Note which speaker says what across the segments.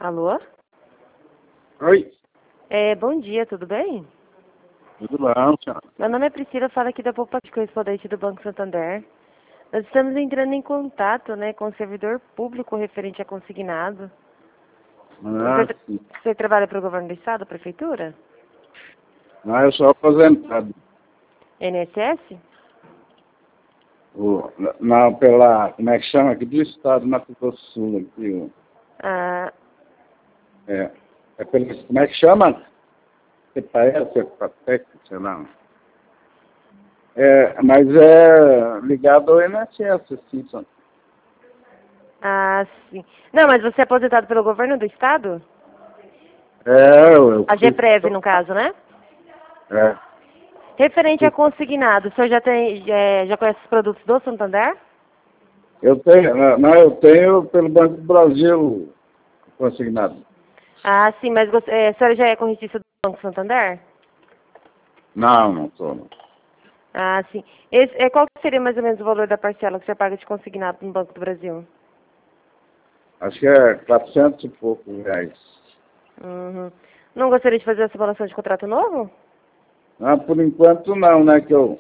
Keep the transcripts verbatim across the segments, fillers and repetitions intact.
Speaker 1: Alô?
Speaker 2: Oi,
Speaker 1: É, bom dia, tudo bem?
Speaker 2: tudo bom, senhora?
Speaker 1: Meu nome é Priscila, falo aqui da Poupança Correspondente do Banco Santander. Nós estamos entrando em contato, né, com o servidor público referente a consignado. O
Speaker 2: Ah,
Speaker 1: senhor, tra-
Speaker 2: sim.
Speaker 1: o senhor trabalha para o governo do estado, a prefeitura?
Speaker 2: Ah, eu sou aposentado.
Speaker 1: N S S?
Speaker 2: O, não, pela, como é que chama? Aqui do estado do Mato Grosso do Sul. Aqui, o,
Speaker 1: Ah,
Speaker 2: é, é pelo, como é que chama? C P S, C P T, sei lá. É, mas é ligado ao I N S S, sim, só.
Speaker 1: ah, sim. Não, mas você é aposentado pelo governo do estado?
Speaker 2: É, eu, eu
Speaker 1: A
Speaker 2: fui,
Speaker 1: GEPREV, no caso, né?
Speaker 2: é,
Speaker 1: Referente a
Speaker 2: fui-
Speaker 1: consignado, o senhor já, tem, já, já conhece os produtos do Santander?
Speaker 2: eu tenho, não, não, eu tenho pelo Banco do Brasil consignado.
Speaker 1: Ah, sim, mas você, é, a senhora já é correntista do Banco Santander?
Speaker 2: Não, não sou, não.
Speaker 1: Ah, sim. Esse, é, qual que seria mais ou menos o valor da parcela que você paga de consignado no Banco do Brasil?
Speaker 2: Acho que é quatrocentos e poucos reais.
Speaker 1: Uhum. Não gostaria de fazer essa avaliação de contrato novo?
Speaker 2: Ah, por enquanto não, né? Que eu.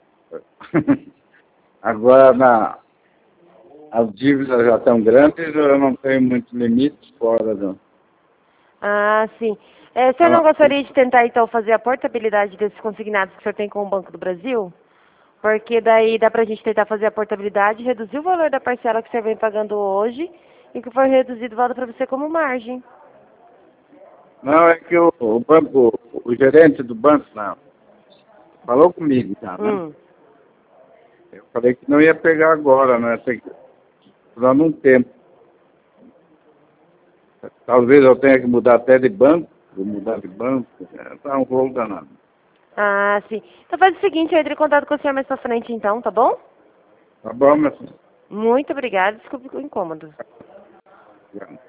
Speaker 2: Agora na, as dívidas já estão grandes, eu não tenho muito limite fora do.
Speaker 1: Ah, sim. É, o senhor não
Speaker 2: Ah,
Speaker 1: gostaria de tentar, então, fazer a portabilidade desses consignados que o senhor tem com o Banco do Brasil? Porque daí dá pra gente tentar fazer a portabilidade, reduzir o valor da parcela que o senhor vem pagando hoje e que for reduzido volta pra você como margem.
Speaker 2: não, é que o, o banco, o gerente do banco não, falou comigo já, né?
Speaker 1: Hum.
Speaker 2: Eu falei que não ia pegar agora, né? Tem que dando um tempo. Talvez eu tenha que mudar até de banco, vou mudar de banco, é, tá um rolo danado.
Speaker 1: Ah, sim. Então faz o seguinte, eu entro em contato com o senhor mais pra frente então, tá bom?
Speaker 2: Tá bom, meu filho?
Speaker 1: Muito obrigada, desculpe o incômodo.
Speaker 2: Obrigado.